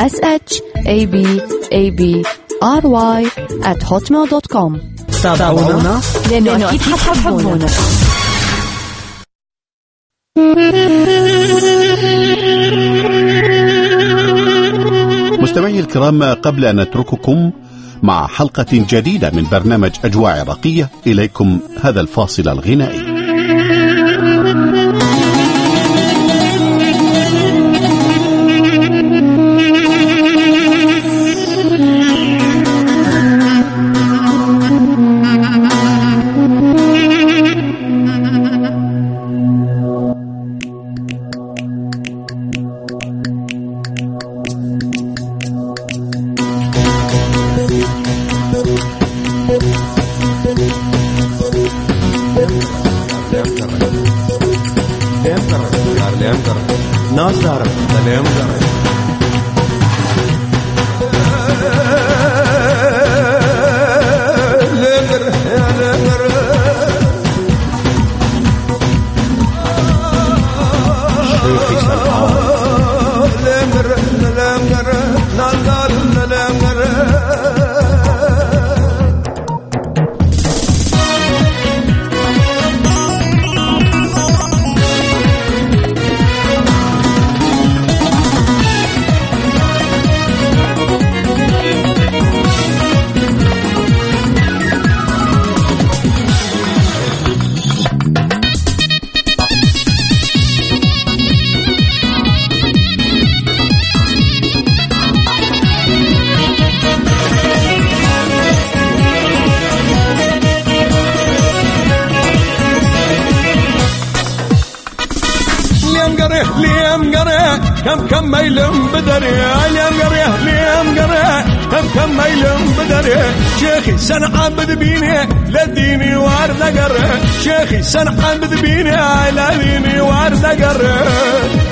shababry@hotmail.com. تابعونا لأنه أكيد حتحبونا. مستمعي الكرام، قبل أن نترككم مع حلقة جديدة من برنامج أجواء عراقية، إليكم هذا الفاصل الغنائي. كم ميلم بدري اليوم قريه ليم قريه كم ميلم بدري شيخي سنة عبد بيني لديني وارد قريه شيخي سنة عبد بيني لديني وارد قريه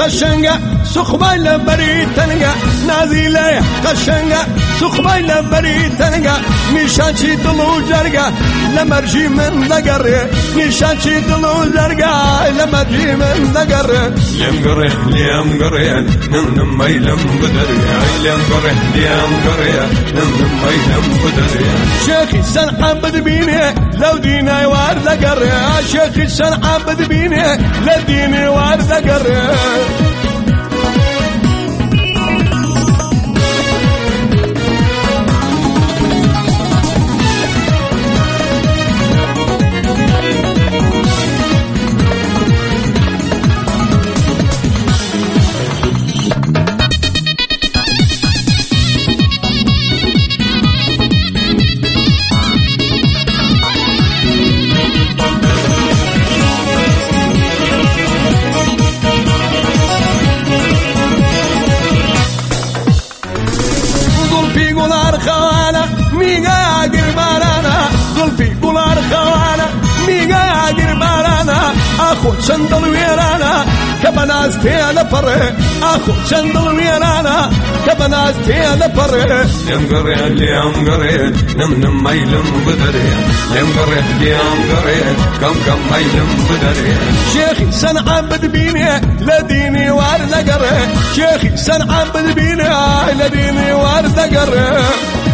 قشنقة سخبايل بريتنقة نازلة قشنقة سخبايل بريتنقة نشانشي دلو جرقة لمرجي من ذقر نشانشي دلو جرقة لمرجي من ذقر ليم قرية نم ميلم بدرية ليم قرية نم ميلم بدرية شيخي سن عبد بيني لو ديني وارد قرية شيخي سن عبد بيني لو ديني وارد قرية أخو شندل ويرانا كبناز تيالا فري أخو شندل ويرانا كبناز تيالا فري ليم قري نم ميلم بدري ليم قري كم ميلم بدري شيخي سن عبد بيني لديني وارد قري شيخي سن عبد بيني لديني وارد قري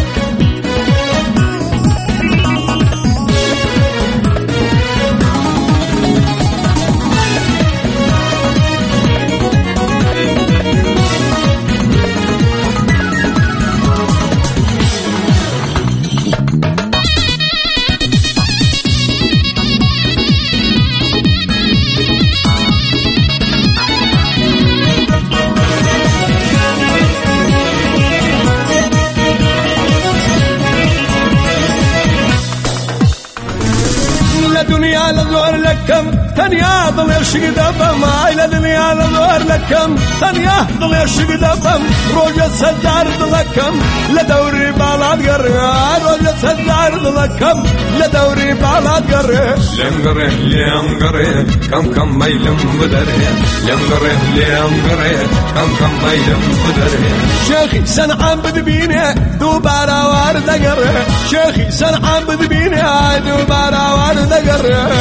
دنيا لزور لكم ثانية ضل يرشق دبم إلى دنيا لزور لكم ثانية ضل يرشق دبم روجة سجار ضلكم لدوري بالات قرر روجة سجار ضلكم لدوري بالات قرر ليم قرر كم ميلم بدري ليم قرر كم ميلم بدري شيخي سن عبد بيني دوبارا وارد قرر شيخي سن عبد بيني دوبارا وارد قرر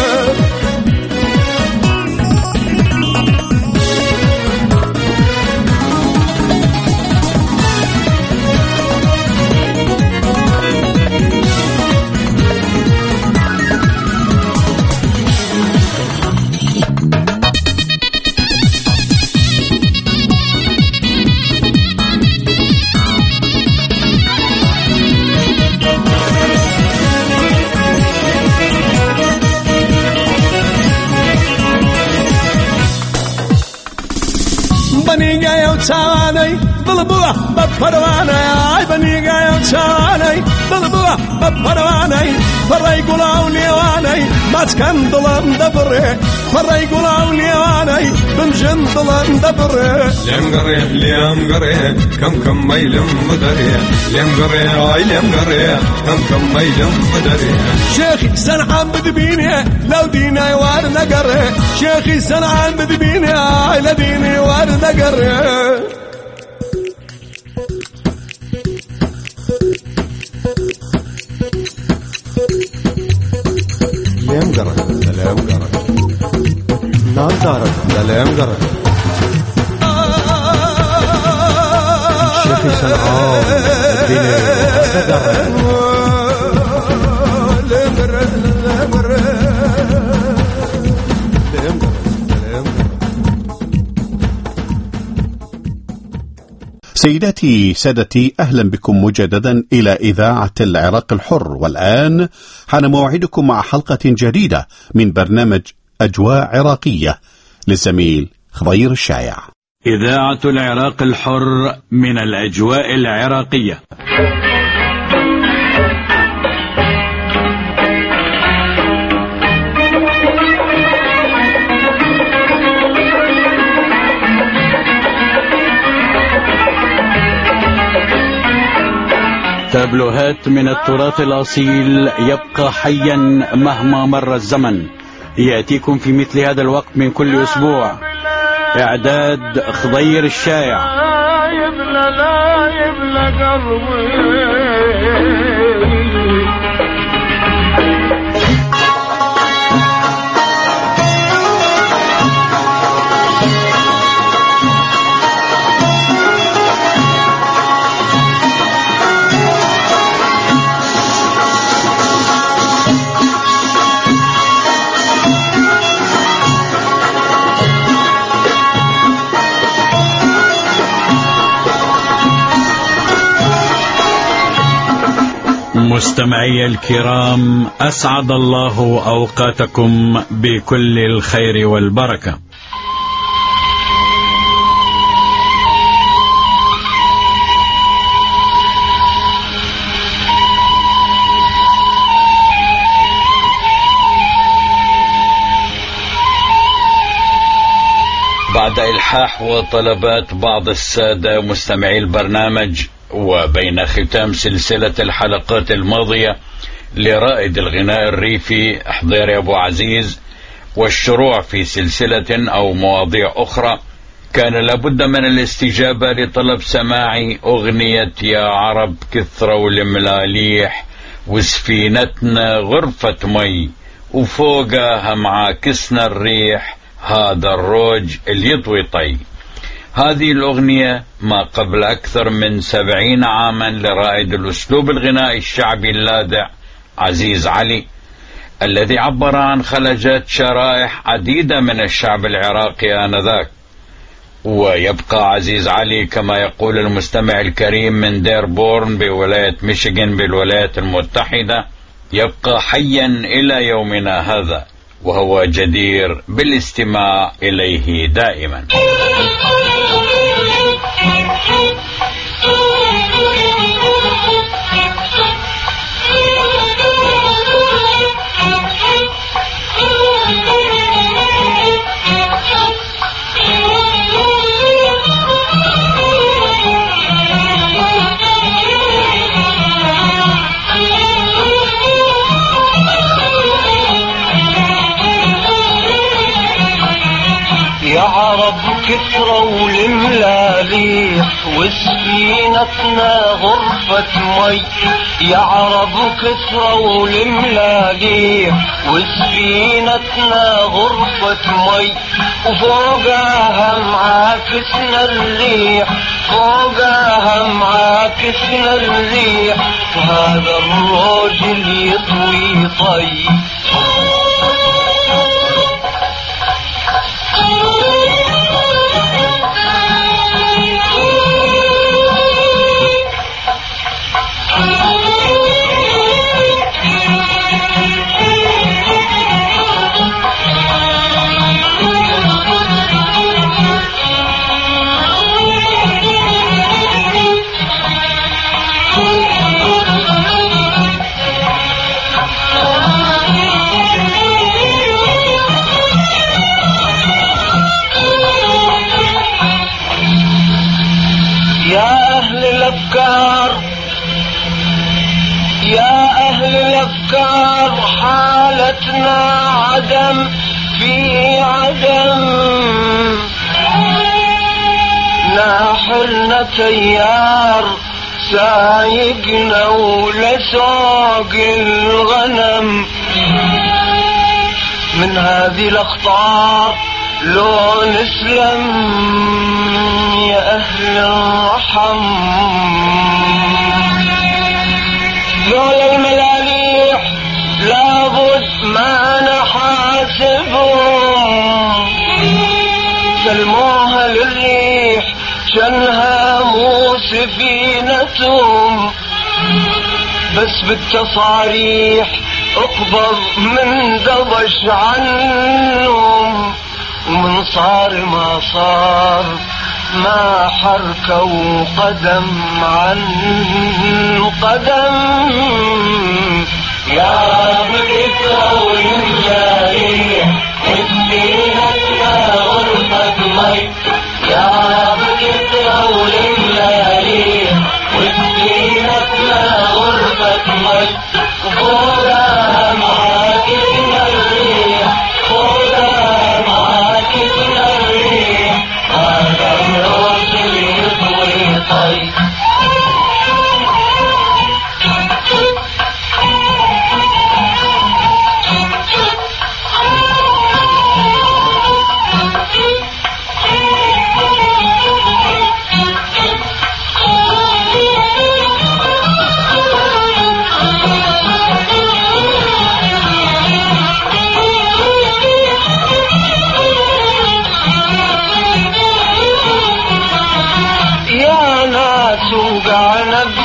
بني جاي وتساني بالبوع بفرواني بني جاي وتساني بالبوع بفرواني فرا يقولوا ليواني ما تكن ظلم دبري فرا يقولوا ليواني بنجن ظلم دبري ليم قري كم ميلم بدري ليم قري كم ميلم بدري شيخي سن عبد بيني لو ديني وارد قري شيخي سن عبد بيني لديني وارد قري ليم قري نار دارت ليم قري شيخي سنعاو الديني وارد قري سيداتي سادتي أهلا بكم مجددا إلى إذاعة العراق الحر. والآن حان موعدكم مع حلقة جديدة من برنامج أجواء عراقية للزميل خضير الشايع. إذاعة العراق الحر من الأجواء العراقية. تابلوهات من التراث الأصيل يبقى حيا مهما مر الزمن، يأتيكم في مثل هذا الوقت من كل أسبوع. إعداد خضير الشايع. لا يبلى قلبي. مستمعي الكرام، أسعد الله أوقاتكم بكل الخير والبركة. بعد إلحاح وطلبات بعض السادة مستمعي البرنامج، وبين ختام سلسلة الحلقات الماضية لرائد الغناء الريفي حضير أبو عزيز والشروع في سلسلة أو مواضيع أخرى، كان لابد من الاستجابة لطلب سماع أغنية يا عرب كثروا الملاليح وسفينتنا غرفة مي وفوقها معاكسنا الريح هذا الروج اللي يطوي طي. هذه الأغنية ما قبل أكثر من 70 عاما لرائد الأسلوب الغنائي الشعبي اللاذع عزيز علي، الذي عبر عن خلجات شرائح عديدة من الشعب العراقي آنذاك. ويبقى عزيز علي كما يقول المستمع الكريم من ديربورن بولاية ميشيغان بالولايات المتحدة، يبقى حيا إلى يومنا هذا، وهو جدير بالاستماع إليه دائما. يا عرب كثروا الملاليح وسفينتنا غرفة مي. يا عرب كثروا الملاليح وسفينتنا غرفة مي وفوقها معاكسنا الريح، فوقها معاكسنا الريح وهذا الروج اللي يطوي طي. يا أهل الأفكار حالتنا عدم في عدم، ناحلنا تيار سايقنا ولسوق الغنم. من هذه الأخطار لو نسلم يا أهل الرحم. ذول الملاليح لابد ما نحاسبهم، سلموها للريح شنها مو سفينتهم، بس بالتصاريح اقبض من دبش عنهم. ومن صار ما صار ما حركوا قدم عن قدم. يا رب كثروا الملاليح وسفينتنا غرفة مي. يا رب كثروا الملاليح وسفينتنا غرفة مي وفوقها معاكسنا الريح، فوقها معاكسنا الريح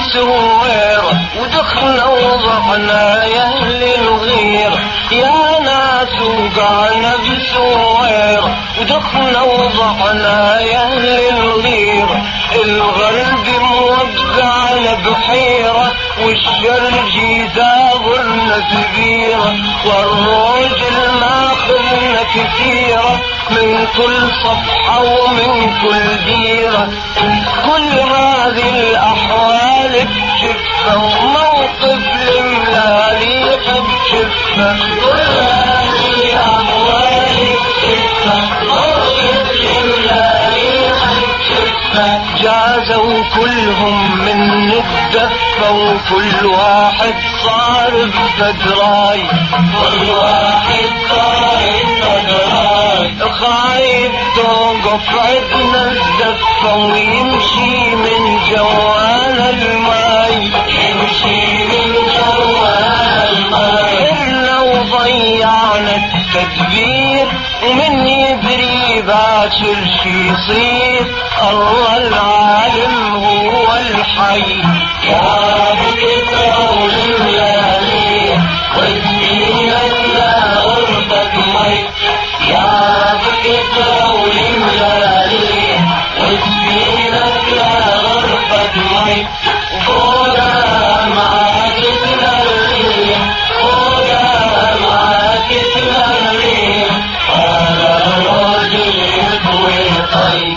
بسويرة ودخلنا وضعنا يا أهل الغيرة يا ناس وقعنا بسويرة ودخلنا وضعنا يا أهل الغيرة الغرب موقعنا بحيرة والشرج يدابرنا كبيرة والرجل ماخذنا كثيرة من كل صفحة ومن كل ديرة كل هذه الأحوال بشفة وموقف الملالي بشفة كل هذه الأحوال بشفة موقف الملالي بشفة جازوا كلهم من الدفة وكل واحد صار بفدراي كل واحد صار بفدراي خايف توقف عدنا الدفة ويمشي من جوال الماي يمشي من جوال الماي إلا وضيعنا التدبير ومن يدري باكر شي يصير الله العالم هو الحي يا بكتر الليالي والدنيا لا غربة مي يا بكتر الليالي والدنيا لا غربة مي وفوقها معاك تلالي فوقها معاك تلالي على راجل يطوي طيب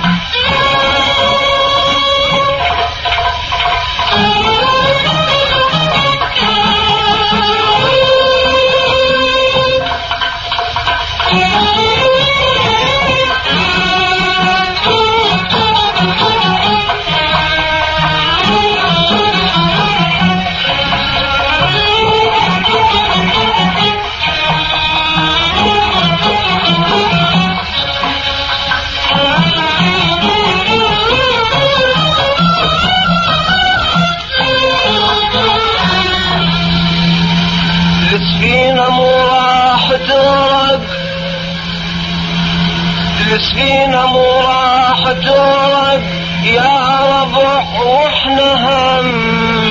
السفينة مو راح تغرق يا ربع واحنا هم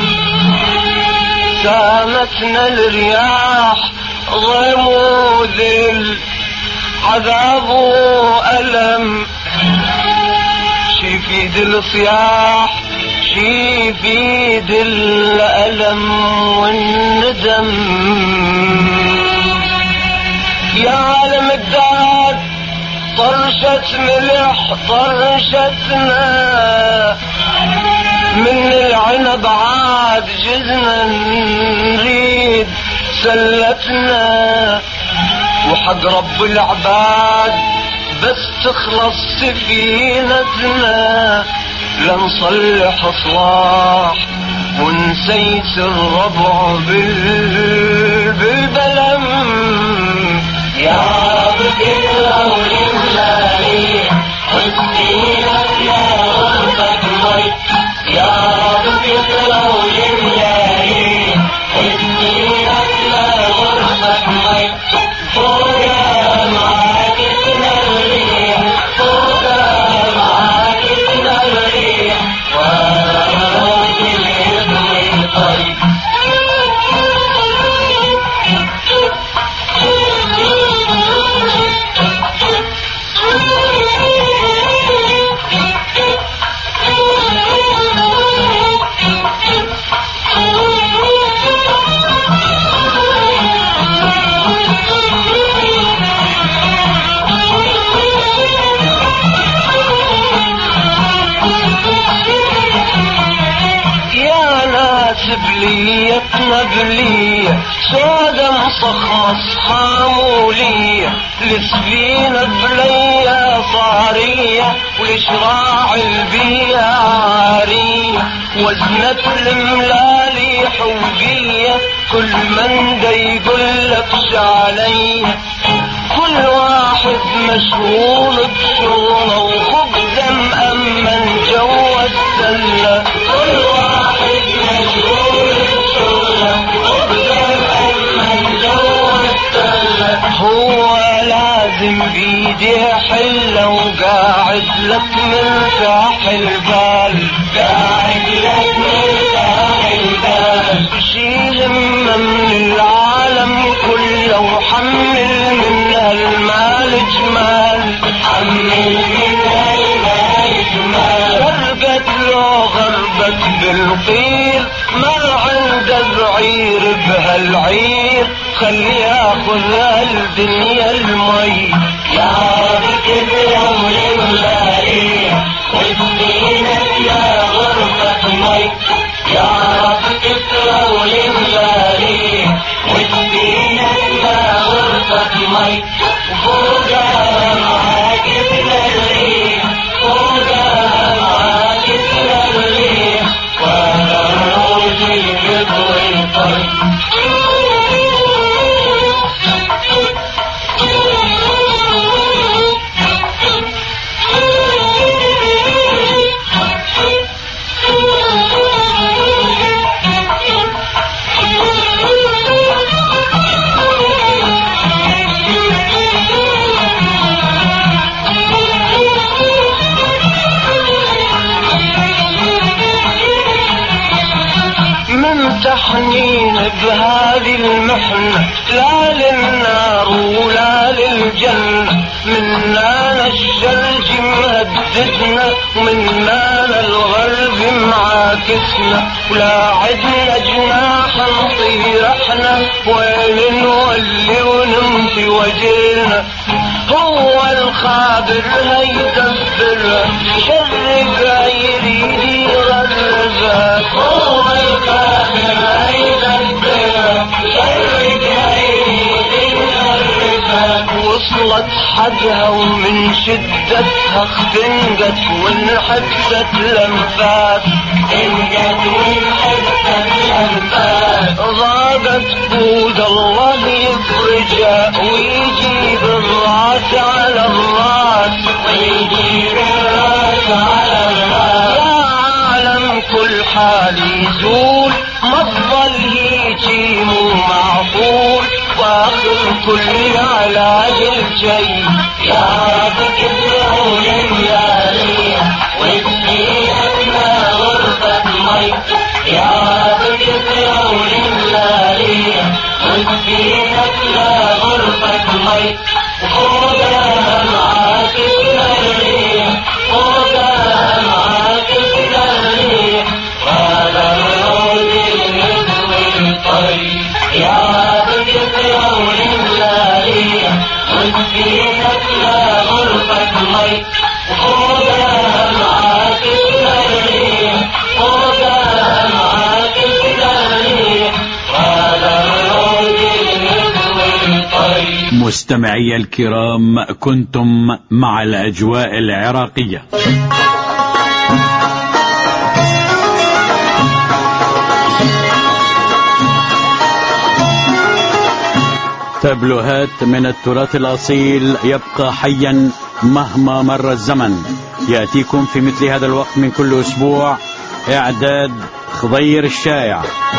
سامتنا الرياح ضيم وذل عذاب وألم شي في دل الصياح شي في دل الألم والندم يا عالم الداد طرشت ملح طرشتنا من العنب عاد جزنا نريد سلتنا وحق رب العباد بس تخلص سفينتنا لنصلح اصلاح ونسيس الربع بالبلم يا بكرة ولملالي والسينة يا غربة مي يا بكرة ولملالي والسينة يا غربة مي فوقها معاك تنالي فوقها معاك تنالي وانا راجل يدوي طيب بليتنا بلية سودة مصخص حامولية السفينة بلية صارية والشراع البية عارية وزنة الملالي حوجية كل من دا يقول لك شعلية كل واحد مشغول بشغله وخبزة مأمن جوا السلة كل واحد مشغول بشغله وخبزة مأمن جوا السلة هو لازم بيدي حلة وقاعد لك مرتاح البال قاعد لك مرتاح غربت له غربت بالقيل ما عنده بعير بهالعير خلي ياخذ الدنيا المي يا رب كل يوم يملأ والدنيا يا غربة مي يا رب كل يوم يملأ والدنيا يا غربة مي وفوقها معاك الريح فوقها معاك الريح وانا الروج يبغي الطريق تحنين بهذه المحنة لا للنار ولا للجنة منا الشرج مهددنا ومنا الغرب معاكسنا ولا عدنا جناح نطير احنا وين نولي ونمشي وجهنا هو الخابر هيدبر شرق يريد يغربها هو الخابر هيدبر شرق يريد يغربها وصلت حدها ومن شدتها اختنقت وانحبست الانفاس انقت وانحبست الانفاس ضاقت بود الله يفرجها ويجيب الراس على الراس ويجيب الراس على الراس يا عالم كل حال يزول ما تظل هيجي مو معقول واخر كل علاج الشيء يا رب كل يا ريح وادينا غرفة مي يا رب كل يا ريح وادينا غرفة مي وفوقها معاك الريح فوقها معاك الريح وهذا الروج يطوي الطريق يا رب كل يا ريح وادينا غرفة مي وفوقها معاك الريح فوقها معاك الريح وهذا الروج يطوي الطريق. مستمعي الكرام، كنتم مع الأجواء العراقية. تابلوهات من التراث الأصيل يبقى حيا مهما مر الزمن. يأتيكم في مثل هذا الوقت من كل أسبوع. إعداد خضير الشايع.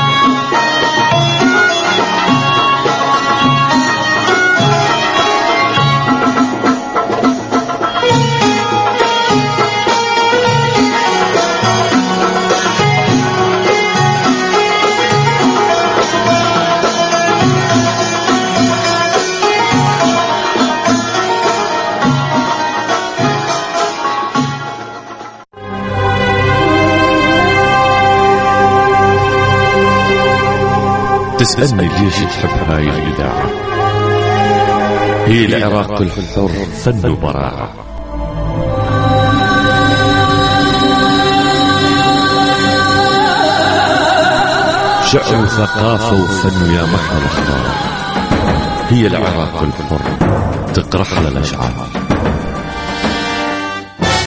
تسألني ليش تحب هاي الإذاعة؟ هي العراق الحر فن وبراعة. شعر وثقافة وفن يا محمد الأخبار. هي العراق الحر تقرح للأشعار.